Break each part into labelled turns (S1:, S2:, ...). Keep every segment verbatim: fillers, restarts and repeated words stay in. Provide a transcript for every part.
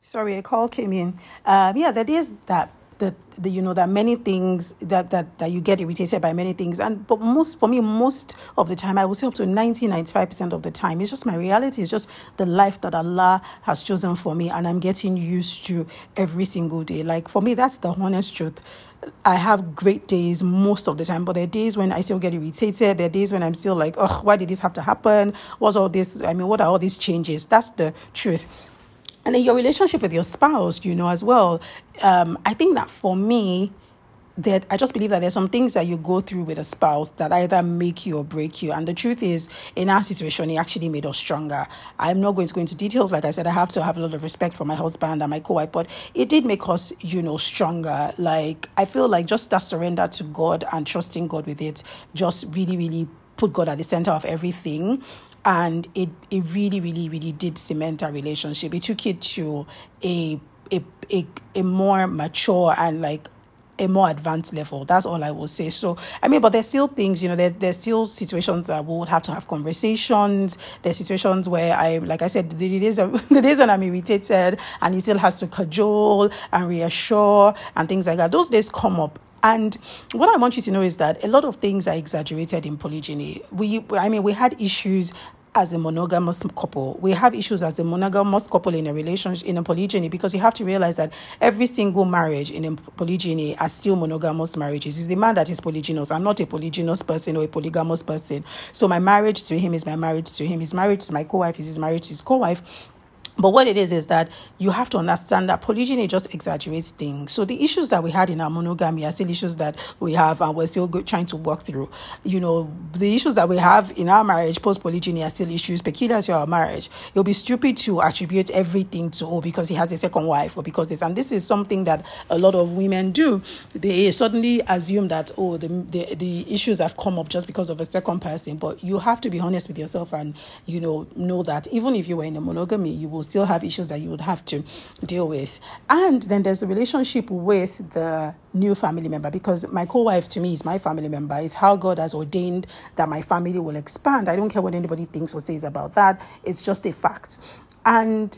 S1: Sorry, a call came in. Um, yeah, there is that the, the you know that many things that, that that you get irritated by many things, and but most for me most of the time, I would say up to ninety ninety five percent of the time, it's just my reality. It's just the life that Allah has chosen for me, and I'm getting used to every single day. Like for me, that's the honest truth. I have great days most of the time, but there are days when I still get irritated. There are days when I'm still like, oh, why did this have to happen? What's all this? I mean, what are all these changes? That's the truth. And then your relationship with your spouse, you know, as well. Um, I think that for me, that I just believe that there's some things that you go through with a spouse that either make you or break you. And the truth is, in our situation, it actually made us stronger. I'm not going to go into details. Like I said, I have to have a lot of respect for my husband and my co-wife, but it did make us, you know, stronger. Like, I feel like just that surrender to God and trusting God with it just really, really put God at the center of everything. And it, it really, really, really did cement our relationship. It took it to a, a, a, a more mature and like a more advanced level. That's all I will say. So, I mean, but there's still things, you know, there, there's still situations that we would have to have conversations. There's situations where I, like I said, the days, the days when I'm irritated and he still has to cajole and reassure and things like that. Those days come up. And what I want you to know is that a lot of things are exaggerated in polygyny. We, I mean, we had issues as a monogamous couple. We have issues as a monogamous couple in a relationship, in a polygyny, because you have to realize that every single marriage in a polygyny are still monogamous marriages. It's the man that is polygynous. I'm not a polygynous person or a polygamous person. So my marriage to him is my marriage to him. His marriage to my co-wife is his marriage to his co-wife. But what it is, is that you have to understand that polygyny just exaggerates things. So the issues that we had in our monogamy are still issues that we have and we're still go- trying to work through. You know, the issues that we have in our marriage, post-polygyny, are still issues peculiar to our marriage. It'll be stupid to attribute everything to, oh, because he has a second wife or because this. And this is something that a lot of women do. They suddenly assume that, oh, the, the, the issues have come up just because of a second person. But you have to be honest with yourself and, you know, know that even if you were in a monogamy, you will still have issues that you would have to deal with. And then there's a relationship with the new family member, because my co-wife to me is my family member. It's how God has ordained that my family will expand. I don't care what anybody thinks or says about that. It's just a fact. And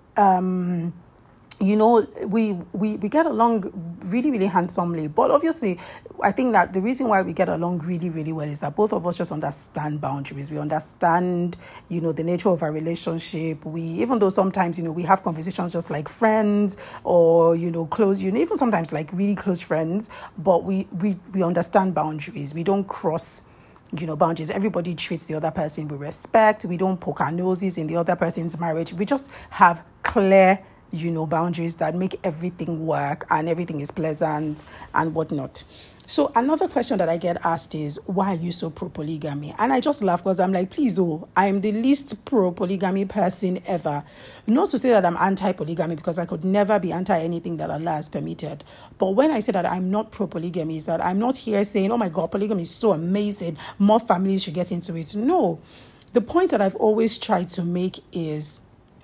S1: um you know, we, we, we get along really, really handsomely. But obviously, I think that the reason why we get along really, really well is that both of us just understand boundaries. We understand, you know, the nature of our relationship. We, even though sometimes, you know, we have conversations just like friends or, you know, close, you know, even sometimes like really close friends, but we, we, we understand boundaries. We don't cross you know, boundaries. Everybody treats the other person with respect. We don't poke our noses in the other person's marriage. We just have clear you know, boundaries that make everything work and everything is pleasant and whatnot. So another question that I get asked is, why are you so pro-polygamy? And I just laugh because I'm like, please, oh, I'm the least pro-polygamy person ever. Not to say that I'm anti-polygamy, because I could never be anti anything that Allah has permitted. But when I say that I'm not pro-polygamy, is that I'm not here saying, oh my God, polygamy is so amazing, more families should get into it. No. The point that I've always tried to make is,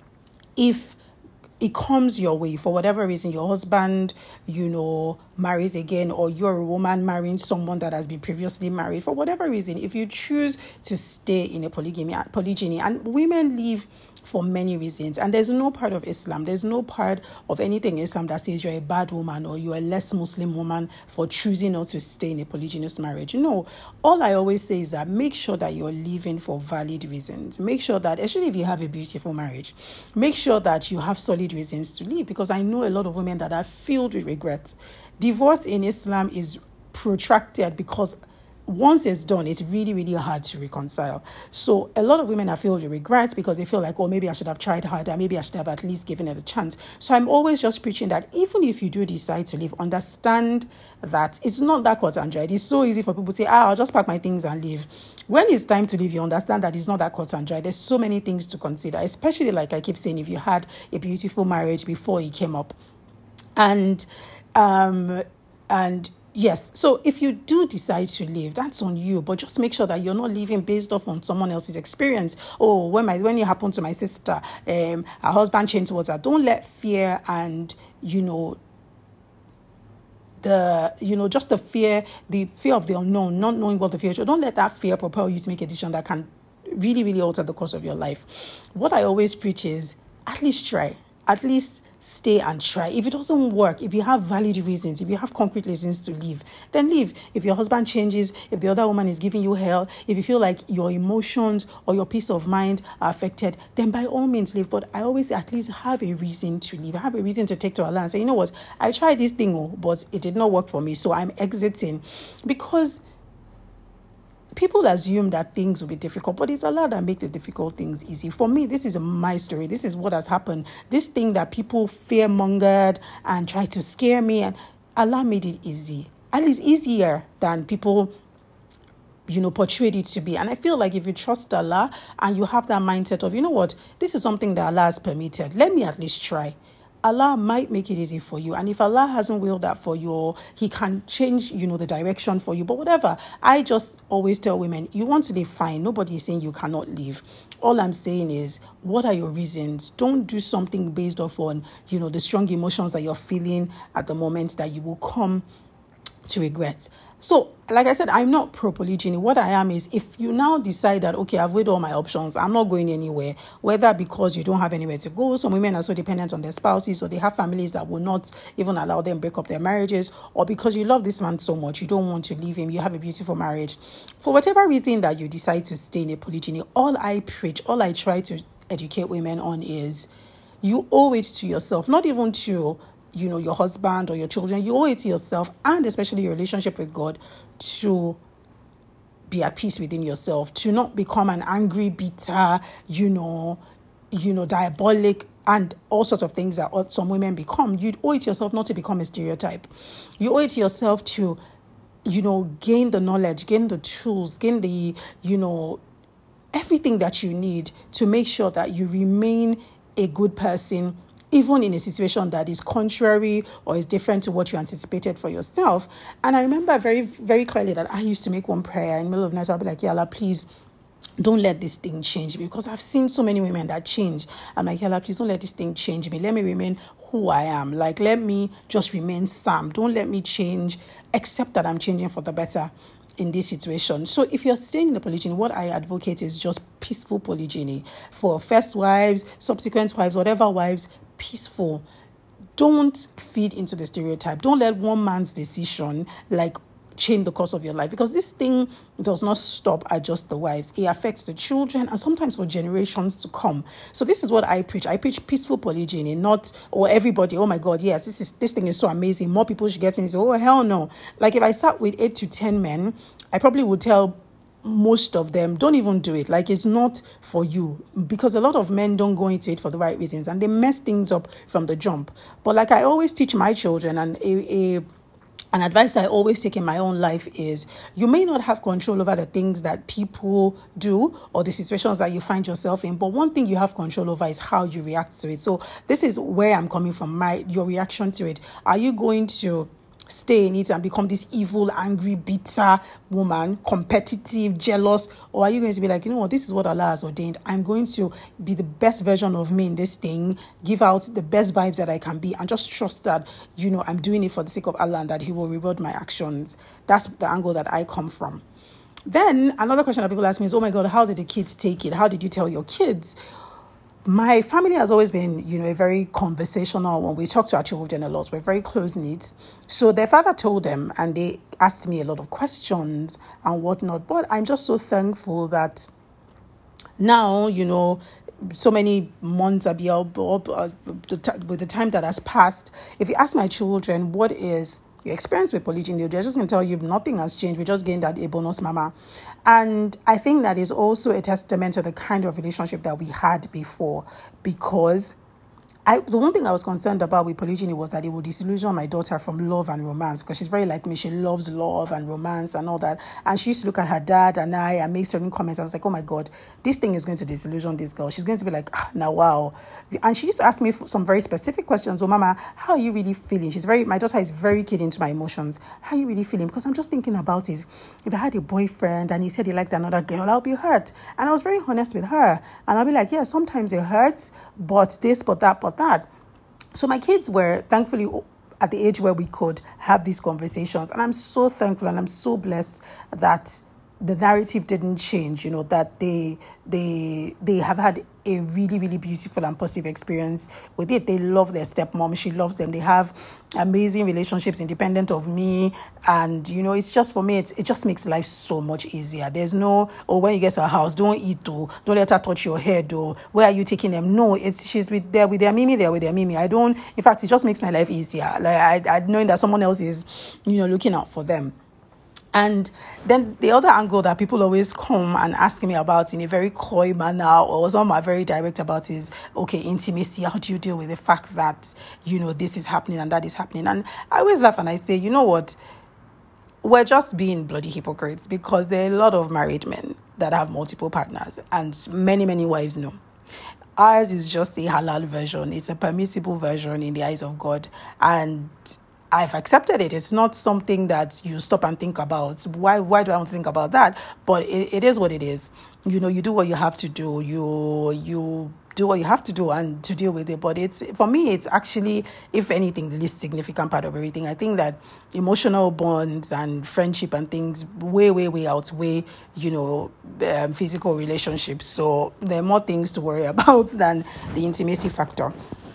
S1: if it comes your way for whatever reason, your husband, you know, marries again, or you're a woman marrying someone that has been previously married, for whatever reason, if you choose to stay in a polygamy, polygyny, and women leave for many reasons, and there's no part of Islam, there's no part of anything in Islam that says you're a bad woman or you're a less Muslim woman for choosing not to stay in a polygynous marriage. No, all I always say is that make sure that you're living for valid reasons. Make sure that, especially if you have a beautiful marriage, make sure that you have solid reasons to leave, because I know a lot of women that are filled with regret. Divorce in Islam is protracted because once it's done, it's really, really hard to reconcile. So a lot of women are filled with regrets because they feel like, oh, maybe I should have tried harder. Maybe I should have at least given it a chance. So I'm always just preaching that even if you do decide to leave, understand that it's not that cut and dried. It's so easy for people to say, ah, I'll just pack my things and leave. When it's time to leave, you understand that it's not that cut and dry. There's so many things to consider, especially like I keep saying, if you had a beautiful marriage before it came up. And, um, and, Yes, so if you do decide to leave, that's on you, but just make sure that you're not leaving based off on someone else's experience. Oh, when my when it happened to my sister, um, her husband changed towards her. Don't let fear and, you know, the, you know, just the fear, the fear of the unknown, not knowing what the future, don't let that fear propel you to make a decision that can really, really alter the course of your life. What I always preach is, at least try. at least stay and try. If it doesn't work, if you have valid reasons, if you have concrete reasons to leave, then leave. If your husband changes, if the other woman is giving you hell, if you feel like your emotions or your peace of mind are affected, then by all means leave. But I always at least have a reason to leave. I have a reason to take to Allah and say, you know what, I tried this thing, oh, but it did not work for me, so I'm exiting. Because people assume that things will be difficult, but it's Allah that make the difficult things easy. For me, this is my story. This is what has happened. This thing that people fear-mongered and try to scare me, and Allah made it easy. At least easier than people, you know, portrayed it to be. And I feel like if you trust Allah and you have that mindset of, you know what, this is something that Allah has permitted, let me at least try. Allah might make it easy for you. And if Allah hasn't willed that for you, or he can change, you know, the direction for you, but whatever. I just always tell women, you want to live, fine. Nobody is saying you cannot live. All I'm saying is, what are your reasons? Don't do something based off on, you know, the strong emotions that you're feeling at the moment that you will come to regret. So, like I said, I'm not pro-polygyny. What I am is, if you now decide that, okay, I've weighed all my options, I'm not going anywhere, whether because you don't have anywhere to go, some women are so dependent on their spouses, or they have families that will not even allow them break up their marriages, or because you love this man so much, you don't want to leave him, you have a beautiful marriage. For whatever reason that you decide to stay in a polygyny, all I preach, all I try to educate women on is, you owe it to yourself, not even to you know, your husband or your children. You owe it to yourself, and especially your relationship with God, to be at peace within yourself, to not become an angry, bitter, you know, you know, diabolic, and all sorts of things that some women become. You owe it to yourself not to become a stereotype. You owe it to yourself to, you know, gain the knowledge, gain the tools, gain the, you know, everything that you need to make sure that you remain a good person, even in a situation that is contrary or is different to what you anticipated for yourself. And I remember very, very clearly that I used to make one prayer in the middle of the night. I'll be like, yeah, Allah, please don't let this thing change me, because I've seen so many women that change. I'm like, yeah, Allah, please don't let this thing change me. Let me remain who I am. Like, let me just remain Sam. Don't let me change, except that I'm changing for the better in this situation. So if you're staying in a polygyny, what I advocate is just peaceful polygyny for first wives, subsequent wives, whatever wives, peaceful. Don't feed into the stereotype. Don't let one man's decision like change the course of your life, because this thing does not stop at just the wives. It affects the children and sometimes for generations to come. So this is what I preach. I preach peaceful polygyny, not, or everybody, oh my God, yes, this is this thing is so amazing, more people should get in. Oh, hell no. Like if I sat with eight to ten men, I probably would tell most of them, don't even do it. Like, it's not for you, because a lot of men don't go into it for the right reasons and they mess things up from the jump. But like I always teach my children, and a, a an advice I always take in my own life is, you may not have control over the things that people do or the situations that you find yourself in, but one thing you have control over is how you react to it. So this is where I'm coming from, my your reaction to it. Are you going to stay in it and become this evil, angry, bitter woman, competitive, jealous? Or are you going to be like, you know what, this is what Allah has ordained. I'm going to be the best version of me in this thing, give out the best vibes that I can be, and just trust that, you know, I'm doing it for the sake of Allah and that He will reward my actions. That's the angle that I come from. Then another question that people ask me is, oh my God, how did the kids take it? How did you tell your kids? My family has always been, you know, a very conversational one. We talk to our children a lot. We're very close-knit. So their father told them, and they asked me a lot of questions and whatnot. But I'm just so thankful that now, you know, so many months are beyond, with the time that has passed. If you ask my children, what is your experience with polygyny, they're just going to tell you nothing has changed. We just gained that a bonus mama. And I think that is also a testament to the kind of relationship that we had before, because I, the one thing I was concerned about with polygyny was that it would disillusion my daughter from love and romance, because she's very like me. She loves love and romance and all that. And she used to look at her dad and I and make certain comments. I was like, oh my God, this thing is going to disillusion this girl. She's going to be like, ah, now, wow. And she used to ask me some very specific questions. Oh, Mama, how are you really feeling? She's very, my daughter is very keen into my emotions. How are you really feeling? Because I'm just thinking about it. If I had a boyfriend and he said he liked another girl, I'll be hurt. And I was very honest with her. And I'll be like, yeah, sometimes it hurts, but this, but that, but that. So my kids were thankfully at the age where we could have these conversations. And I'm so thankful and I'm so blessed that the narrative didn't change, you know, that they they they have had a really, really beautiful and positive experience with it. They love their stepmom. She loves them. They have amazing relationships independent of me. And, you know, it's just, for me, it's, it just makes life so much easier. There's no, oh, when you get to her house, don't eat, oh, don't let her touch your head, or where are you taking them? No, it's, she's with there with their Mimi, there with their Mimi. I don't, in fact, it just makes my life easier. Like, I, I knowing that someone else is, you know, looking out for them. And then the other angle that people always come and ask me about in a very coy manner, or some are very direct about, is, okay, intimacy. How do you deal with the fact that, you know, this is happening and that is happening? And I always laugh and I say, you know what? We're just being bloody hypocrites, because there are a lot of married men that have multiple partners, and many, many wives know. Ours is just a halal version. It's a permissible version in the eyes of God. And I've accepted it. It's not something that you stop and think about. Why why do I want to think about that? But it, it is what it is. You know, you do what you have to do. You you do what you have to do and to deal with it. But it's, for me, it's actually, if anything, the least significant part of everything. I think that emotional bonds and friendship and things way, way, way outweigh, you know, um, physical relationships. So there are more things to worry about than the intimacy factor.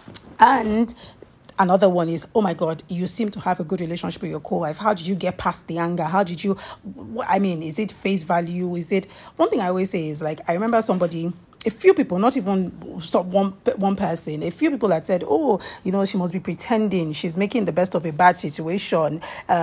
S1: And another one is, oh my God, you seem to have a good relationship with your co-wife. How did you get past the anger? How did you, I mean, is it face value? Is it, one thing I always say is, like, I remember somebody, a few people, not even one, one person, a few people had said, oh, you know, she must be pretending. She's making the best of a bad situation.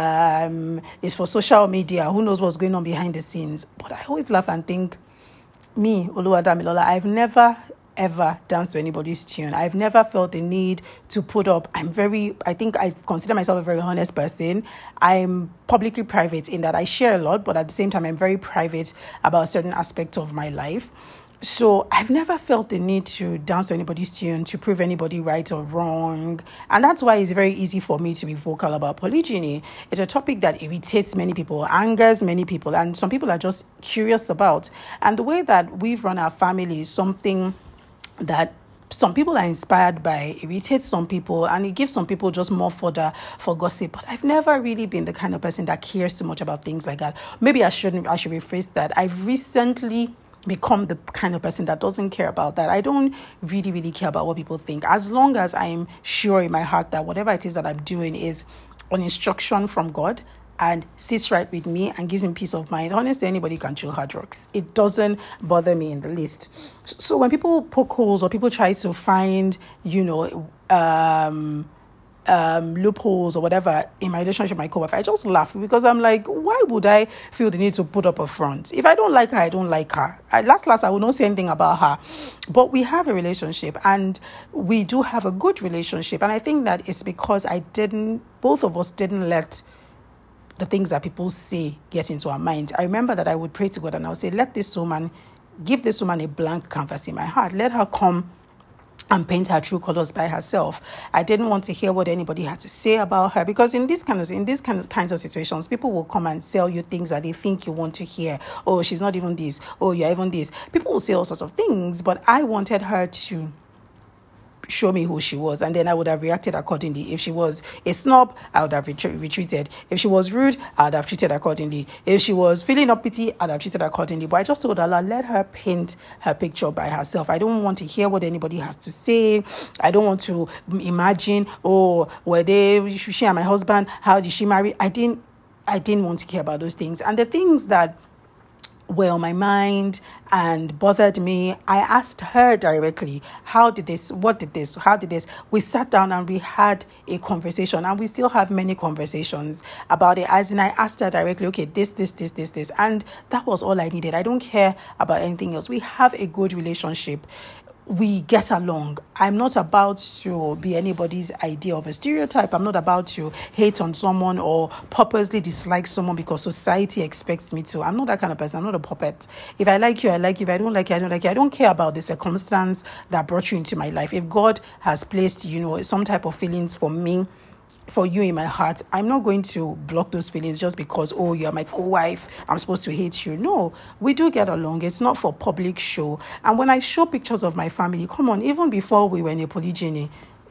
S1: Um, it's for social media. Who knows what's going on behind the scenes? But I always laugh and think, me, Oluwadamilola, I've never ever dance to anybody's tune. I've never felt the need to put up. I'm very, I think I consider myself a very honest person. I'm publicly private in that I share a lot, but at the same time, I'm very private about certain aspects of my life. So I've never felt the need to dance to anybody's tune, to prove anybody right or wrong. And that's why it's very easy for me to be vocal about polygyny. It's a topic that irritates many people, angers many people, and some people are just curious about. And the way that we've run our family is something that some people are inspired by, irritates some people, and it gives some people just more fodder for gossip. But I've never really been the kind of person that cares too much about things like that. Maybe I shouldn't, I should rephrase that. I've recently become the kind of person that doesn't care about that. I don't really, really care about what people think. As long as I'm sure in my heart that whatever it is that I'm doing is on instruction from God and sits right with me and gives me peace of mind. Honestly, anybody can chew hard drugs. It doesn't bother me in the least. So when people poke holes or people try to find, you know, um, um, loopholes or whatever in my relationship with my co-wife, I just laugh, because I'm like, why would I feel the need to put up a front? If I don't like her, I don't like her. I, last, last, I will not say anything about her. But we have a relationship, and we do have a good relationship. And I think that it's because I didn't, both of us didn't let the things that people say get into our mind. I remember that I would pray to God and I would say, let this woman, give this woman a blank canvas in my heart. Let her come and paint her true colors by herself. I didn't want to hear what anybody had to say about her, because in this kind of in these kind of kinds of situations, people will come and sell you things that they think you want to hear. Oh, she's not even this. Oh, you're even this. People will say all sorts of things, but I wanted her to show me who she was, and then I would have reacted accordingly. If she was a snob, I would have ret- retreated. If she was rude, I would have treated accordingly. If she was feeling uppity, I'd have treated accordingly. But I just told Allah, let her paint her picture by herself. I don't want to hear what anybody has to say. I don't want to imagine, oh, were they, she and my husband, how did she marry? I didn't, I didn't want to hear about those things. And the things that were on my mind and bothered me, I asked her directly, how did this, what did this, how did this? We sat down and we had a conversation, and we still have many conversations about it. As in, I asked her directly, okay, this, this, this, this, this. And that was all I needed. I don't care about anything else. We have a good relationship. We get along. I'm not about to be anybody's idea of a stereotype. I'm not about to hate on someone or purposely dislike someone because society expects me to. I'm not that kind of person. I'm not a puppet. If I like you, I like you. If I don't like you, I don't like you. I don't care about the circumstance that brought you into my life. If God has placed, you know, some type of feelings for me, for you in my heart, I'm not going to block those feelings just because, oh, you're my co-wife, I'm supposed to hate you. No, we do get along. It's not for public show. And when I show pictures of my family, come on, even before we were in a polygyny,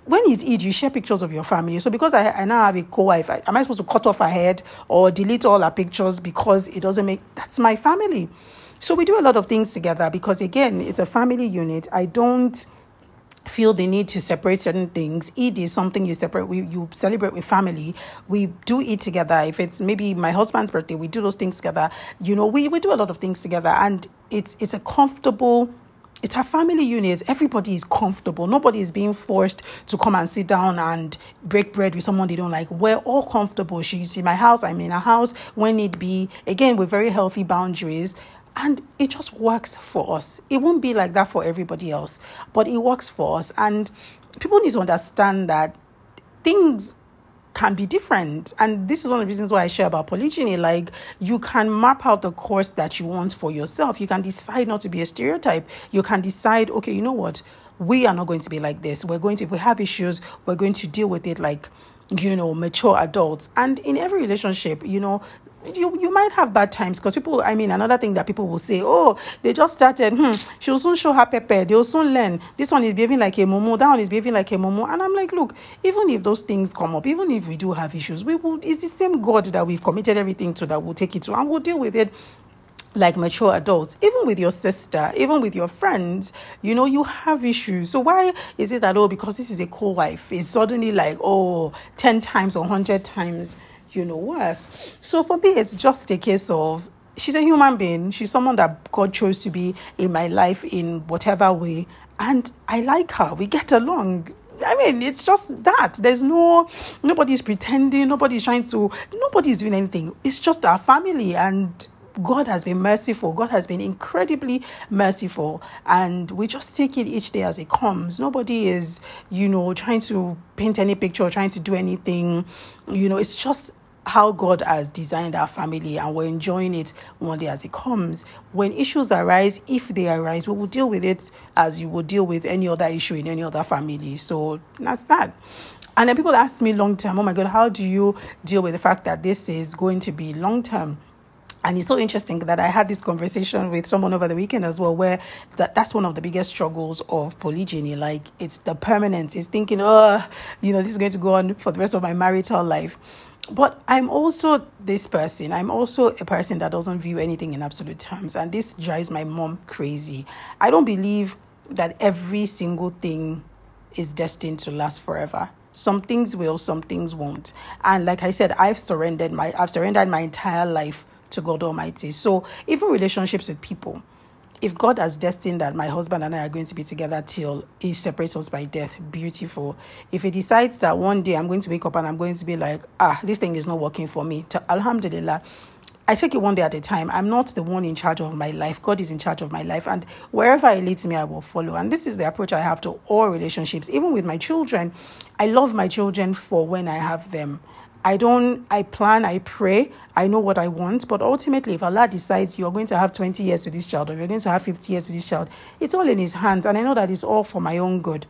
S1: when it's Eid, you share pictures of your family. So because I, I now have a co-wife, I, am I supposed to cut off her head or delete all her pictures because it doesn't make, that's my family. So we do a lot of things together because, again, it's a family unit. I don't feel the need to separate certain things. Eid is something you separate, we, you celebrate with family. We do eat together. If it's maybe my husband's birthday, we do those things together. You know, we, we do a lot of things together, and it's it's a comfortable, it's a family unit. Everybody is comfortable. Nobody is being forced to come and sit down and break bread with someone they don't like. We're all comfortable. She's in my house, I'm in her house when need be. Again, with very healthy boundaries. And it just works for us. It won't be like that for everybody else, but it works for us. And people need to understand that things can be different. And this is one of the reasons why I share about polygyny. Like, you can map out the course that you want for yourself. You can decide not to be a stereotype. You can decide, okay, you know what? We are not going to be like this. We're going to, if we have issues, we're going to deal with it like, you know, mature adults. And in every relationship, you know, you you might have bad times because people, I mean, another thing that people will say, oh, they just started, hmm, she'll soon show her pepper, they'll soon learn. This one is behaving like a momo, that one is behaving like a momo. And I'm like, look, even if those things come up, even if we do have issues, we will, it's the same God that we've committed everything to that will take it to, and we'll deal with it like mature adults. Even with your sister, even with your friends, you know, you have issues. So why is it that, oh, because this is a co-wife, it's suddenly like, oh, ten times or one hundred times, you know, worse? So for me, it's just a case of, she's a human being. She's someone that God chose to be in my life in whatever way. And I like her. We get along. I mean, it's just that. There's no, nobody's pretending. Nobody's trying to, nobody's doing anything. It's just our family. And God has been merciful. God has been incredibly merciful. And we just take it each day as it comes. Nobody is, you know, trying to paint any picture or trying to do anything. You know, it's just how God has designed our family, and we're enjoying it one day as it comes. When issues arise, if they arise, we will deal with it as you would deal with any other issue in any other family. So that's that. And then people ask me long term, oh my God, how do you deal with the fact that this is going to be long term? And it's so interesting that I had this conversation with someone over the weekend as well, where that, that's one of the biggest struggles of polygyny. Like, it's the permanence. It's thinking, oh, you know, this is going to go on for the rest of my marital life. But I'm also this person. I'm also a person that doesn't view anything in absolute terms. And this drives my mom crazy. I don't believe that every single thing is destined to last forever. Some things will, some things won't. And like I said, I've surrendered my, I've surrendered my entire life to God Almighty. So even relationships with people, if God has destined that my husband and I are going to be together till he separates us by death, beautiful. If he decides that one day I'm going to wake up and I'm going to be like, ah, this thing is not working for me, to, alhamdulillah, I take it one day at a time. I'm not the one in charge of my life. God is in charge of my life. And wherever he leads me, I will follow. And this is the approach I have to all relationships, even with my children. I love my children for when I have them. I don't, I plan, I pray, I know what I want, but ultimately, if Allah decides you're going to have twenty years with this child, or you're going to have fifty years with this child, it's all in his hands, and I know that it's all for my own good.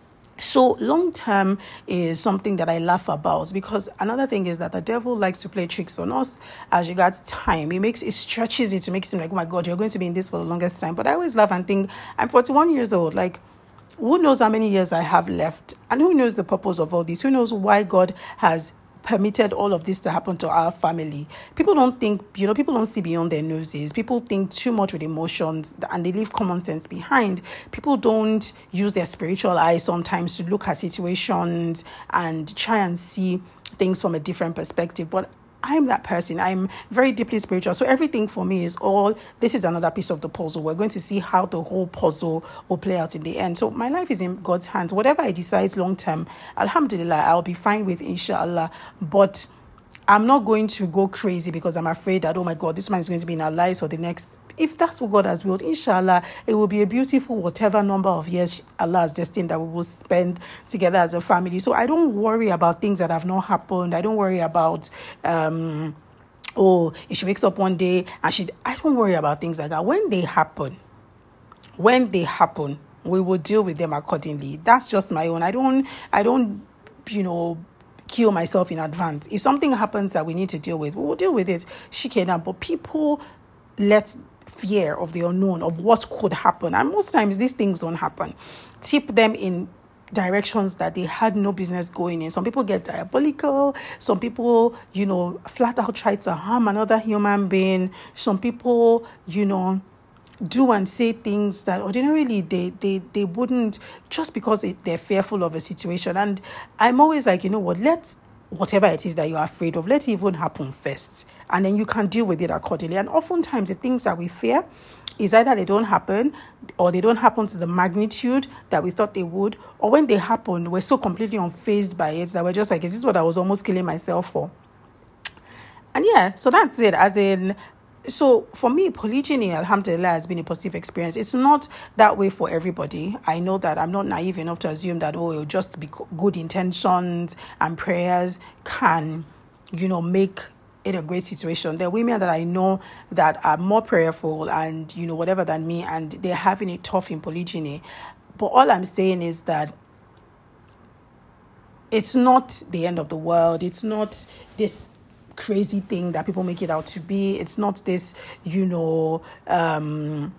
S1: So long term is something that I laugh about, because another thing is that the devil likes to play tricks on us as regards time. It makes, it stretches it to make it seem like, oh my God, you're going to be in this for the longest time. But I always laugh and think, I'm forty-one years old, like, who knows how many years I have left, and who knows the purpose of all this? Who knows why God has permitted all of this to happen to our family? People don't think, you know, people don't see beyond their noses. People think too much with emotions, and they leave common sense behind. People don't use their spiritual eyes sometimes to look at situations and try and see things from a different perspective. But I'm that person. I'm very deeply spiritual. So everything for me is all, this is another piece of the puzzle. We're going to see how the whole puzzle will play out in the end. So my life is in God's hands. Whatever I decide long term, alhamdulillah, I'll be fine with, inshallah. But I'm not going to go crazy because I'm afraid that, oh my God, this man is going to be in our lives for the next, if that's what God has willed, inshallah, it will be a beautiful whatever number of years Allah has destined that we will spend together as a family. So I don't worry about things that have not happened. I don't worry about, um, oh, if she wakes up one day and she, I don't worry about things like that. When they happen, when they happen, we will deal with them accordingly. That's just my own. I don't, I don't, you know, kill myself in advance. If something happens that we need to deal with, we will deal with it. Shikena, but people let fear of the unknown, of what could happen, and most times these things don't happen, tip them in directions that they had no business going in. Some people get diabolical. Some people, you know, flat out try to harm another human being. Some people, you know, do and say things that ordinarily they they, they wouldn't, just because it, they're fearful of a situation. And I'm always like, you know what, let whatever it is that you're afraid of, let it even happen first. And then you can deal with it accordingly. And oftentimes the things that we fear is either they don't happen, or they don't happen to the magnitude that we thought they would, or when they happen, we're so completely unfazed by it that we're just like, is this what I was almost killing myself for? And yeah, so that's it. As in, so for me, polygyny, alhamdulillah, has been a positive experience. It's not that way for everybody. I know that. I'm not naive enough to assume that, oh, it'll just be good intentions and prayers can, you know, make it a great situation. There are women that I know that are more prayerful and, you know, whatever than me, and they're having it tough in polygyny. But all I'm saying is that it's not the end of the world. It's not this crazy thing that people make it out to be. It's not this, you know, um,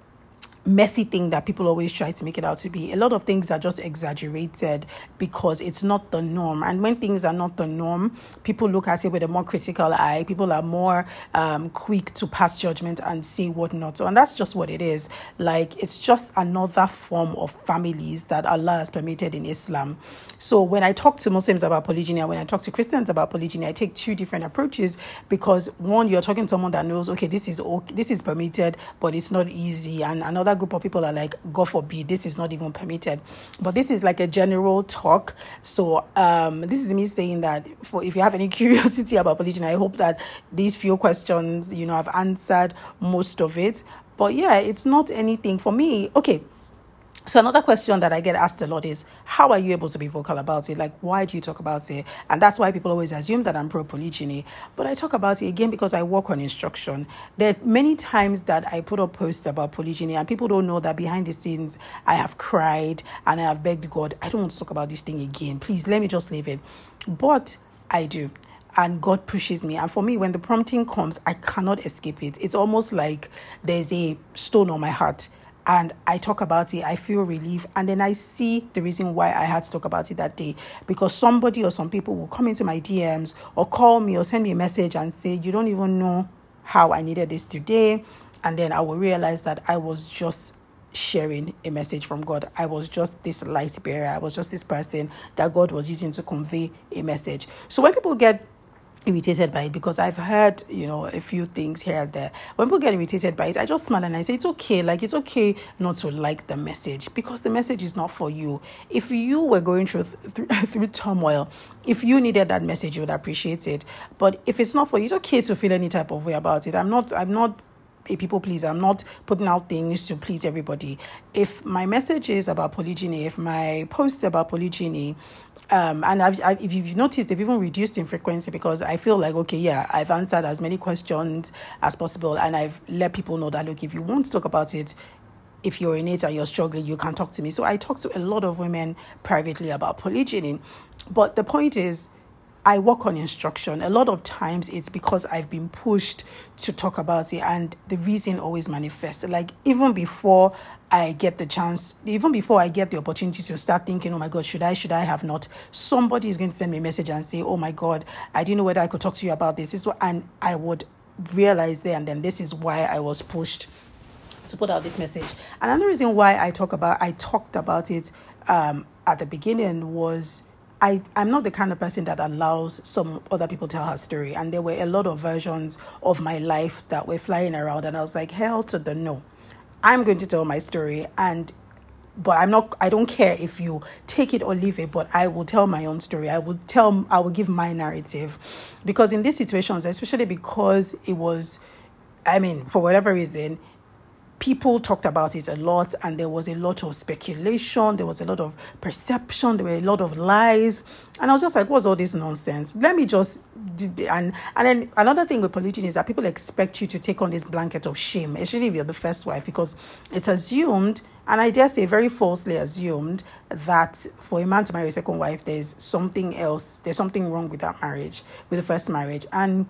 S1: messy thing that people always try to make it out to be. A lot of things are just exaggerated because it's not the norm. And when things are not the norm, people look at it with a more critical eye. People are more um, quick to pass judgment and say what not. So, and that's just what it is. Like, it's just another form of families that Allah has permitted in Islam. So when I talk to Muslims about polygyny and when I talk to Christians about polygyny, I take two different approaches, because one, you're talking to someone that knows, okay, this is okay, this is permitted, but it's not easy. And another group of people are like, God forbid, this is not even permitted. But this is like a general talk. So um, this is me saying that for if you have any curiosity about polygyny, I hope that these few questions, you know, I've answered most of it. But yeah, it's not anything for me. Okay. So another question that I get asked a lot is, how are you able to be vocal about it? Like, why do you talk about it? And that's why people always assume that I'm pro-polygyny. But I talk about it, again, because I work on instruction. There are many times that I put up posts about polygyny and people don't know that behind the scenes, I have cried and I have begged God, I don't want to talk about this thing again. Please, let me just leave it. But I do. And God pushes me. And for me, when the prompting comes, I cannot escape it. It's almost like there's a stone on my heart. And I talk about it, I feel relief, and then I see the reason why I had to talk about it that day. Because somebody or some people will come into my D Ms or call me or send me a message and say, you don't even know how I needed this today. And then I will realize that I was just sharing a message from God. I was just this light bearer. I was just this person that God was using to convey a message. So when people get irritated by it, because I've heard, you know, a few things here and there. When people get irritated by it, I just smile and I say, it's okay. Like, it's okay not to like the message, because the message is not for you. If you were going through through, through turmoil, if you needed that message, you would appreciate it. But if it's not for you, it's okay to feel any type of way about it. I'm not, I'm not a people pleaser. I'm not putting out things to please everybody. If my message is about polygyny, if my post about polygyny, Um, and I've, I've, if you've noticed, they've even reduced in frequency, because I feel like, okay, yeah, I've answered as many questions as possible. And I've let people know that, look, if you want to talk about it, if you're in it and you're struggling, you can talk to me. So I talk to a lot of women privately about polygyny. But the point is, I work on instruction. A lot of times it's because I've been pushed to talk about it, and the reason always manifests. Like, even before I get the chance, even before I get the opportunity to start thinking, oh my God, should I, should I have not? Somebody is going to send me a message and say, oh my God, I didn't know whether I could talk to you about this. This is what, and I would realize there and then, this is why I was pushed to put out this message. And another reason why I talk about, I talked about it um, at the beginning was, I, I'm not the kind of person that allows some other people tell her story. And there were a lot of versions of my life that were flying around. And I was like, hell to the no. I'm going to tell my story. And but I'm not, I don't care if you take it or leave it, but I will tell my own story. I will tell, I will give my narrative. Because in these situations, especially because it was, I mean, for whatever reason, people talked about it a lot, and there was a lot of speculation, there was a lot of perception, there were a lot of lies, and I was just like, what's all this nonsense? Let me just, and and then another thing with polygyny is that people expect you to take on this blanket of shame, especially if you're the first wife, because it's assumed, and I dare say very falsely assumed, that for a man to marry a second wife, there's something else, there's something wrong with that marriage, with the first marriage. And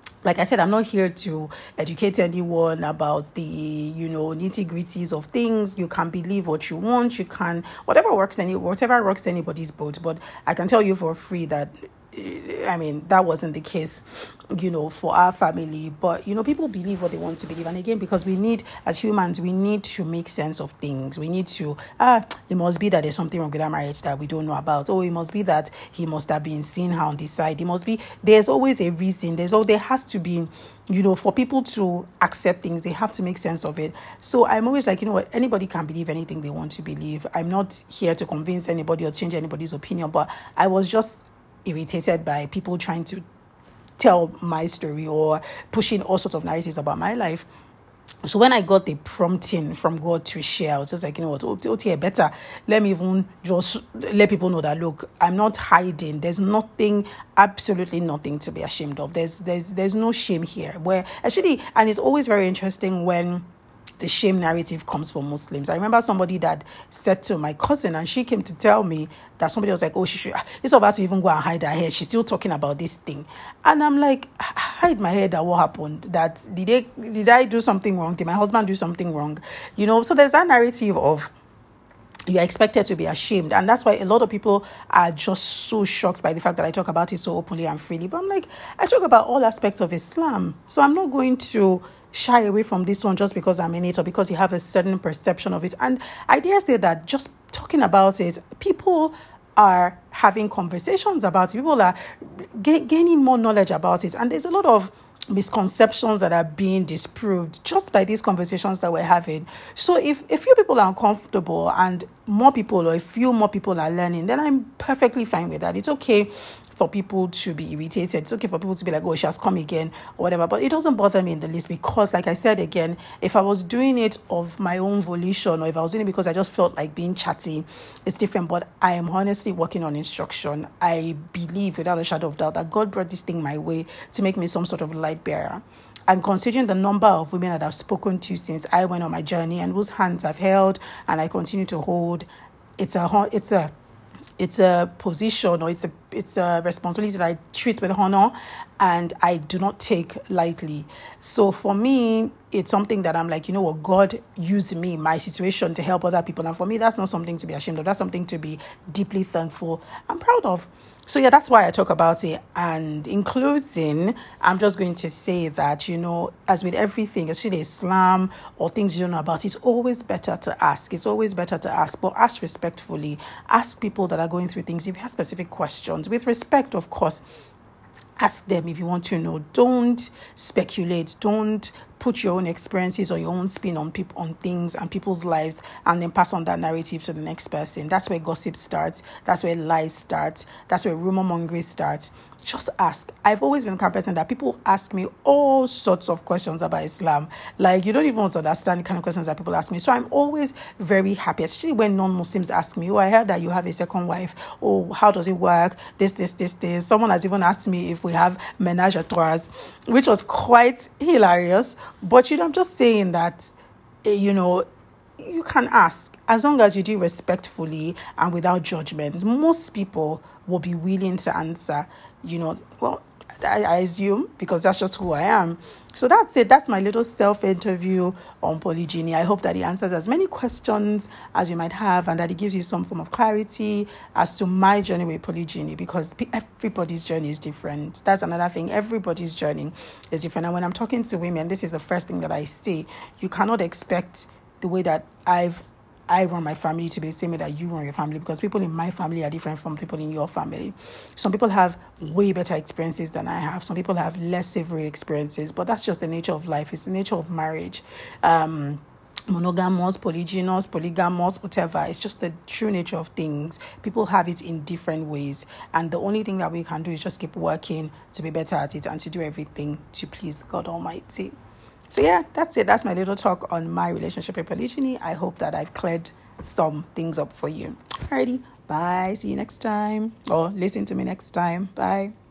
S1: like I said, I'm not here to educate anyone about the, you know, nitty gritties of things. You can believe what you want. You can, whatever works any, whatever works anybody's boat. But I can tell you for free that, I mean, that wasn't the case, you know, for our family. But, you know, people believe what they want to believe. And again, because we need, as humans, we need to make sense of things. We need to, ah, it must be that there's something wrong with that marriage that we don't know about. Oh, it must be that he must have been seeing her on this side. It must be, there's always a reason. There's, oh, there has to be, you know, for people to accept things, they have to make sense of it. So I'm always like, you know what, anybody can believe anything they want to believe. I'm not here to convince anybody or change anybody's opinion, but I was just irritated by people trying to tell my story or pushing all sorts of narratives about my life. So when I got the prompting from God to share, I was just like, you know what, okay, better let me even just let people know that, look, I'm not hiding. There's nothing, absolutely nothing to be ashamed of. There's there's there's no shame here. Where actually, and it's always very interesting when the shame narrative comes from Muslims. I remember somebody that said to my cousin, and she came to tell me that somebody was like, oh, she should, it's about to even go and hide her head. She's still talking about this thing. And I'm like, hide my head, that what happened? That did they, did I do something wrong? Did my husband do something wrong? You know, so there's that narrative of you're expected to be ashamed. And that's why a lot of people are just so shocked by the fact that I talk about it so openly and freely. But I'm like, I talk about all aspects of Islam. So I'm not going to shy away from this one just because I'm in it or because you have a certain perception of it. And I dare say that just talking about it, people are having conversations about it. People are g- gaining more knowledge about it. And there's a lot of misconceptions that are being disproved just by these conversations that we're having. So if a few people are uncomfortable and more people or a few more people are learning, then I'm perfectly fine with that. It's okay for people to be irritated. It's okay for people to be like, oh, she has come again or whatever. But it doesn't bother me in the least because, like I said again, if I was doing it of my own volition or if I was doing it because I just felt like being chatty, it's different. But I am honestly working on instruction. I believe without a shadow of doubt that God brought this thing my way to make me some sort of light bearer. And considering the number of women that I've spoken to since I went on my journey and whose hands I've held and I continue to hold, it's a it's a it's a position or it's a it's a responsibility that I treat with honor and I do not take lightly. So for me, it's something that I'm like, you know what, God used me, my situation, to help other people. And for me, that's not something to be ashamed of. That's something to be deeply thankful and proud of. So yeah, that's why I talk about it. And in closing, I'm just going to say that, you know, as with everything, especially Islam or things you don't know about, it's always better to ask. It's always better to ask, but ask respectfully. Ask people that are going through things. If you have specific questions, with respect, of course, ask them if you want to know. Don't speculate. Don't put your own experiences or your own spin on people, on things and people's lives, and then pass on that narrative to the next person. That's where gossip starts. That's where lies start. That's where rumor mongering starts. Just ask. I've always been the kind of person that people ask me all sorts of questions about Islam. Like, you don't even want to understand the kind of questions that people ask me. So I'm always very happy, especially when non-Muslims ask me, oh, I heard that you have a second wife. Oh, how does it work? This, this, this, this. Someone has even asked me if we have menage a trois, which was quite hilarious. But, you know, I'm just saying that, you know, you can ask as long as you do respectfully and without judgment. Most people will be willing to answer, you know, well, I, I assume, because that's just who I am. So that's it. That's my little self-interview on polygyny. I hope that it answers as many questions as you might have and that it gives you some form of clarity as to my journey with polygyny, because everybody's journey is different. That's another thing. Everybody's journey is different. And when I'm talking to women, this is the first thing that I say. You cannot expect the way that I've I run my family to be the same way that you run your family, because people in my family are different from people in your family. Some people have way better experiences than I have. Some people have less savory experiences, but that's just the nature of life. It's the nature of marriage. Um, monogamous, polygynous, polygamous, whatever. It's just the true nature of things. People have it in different ways. And the only thing that we can do is just keep working to be better at it and to do everything to please God Almighty. So yeah, that's it. That's my little talk on my relationship with polygyny. I hope that I've cleared some things up for you. Alrighty, bye. See you next time. Or listen to me next time. Bye.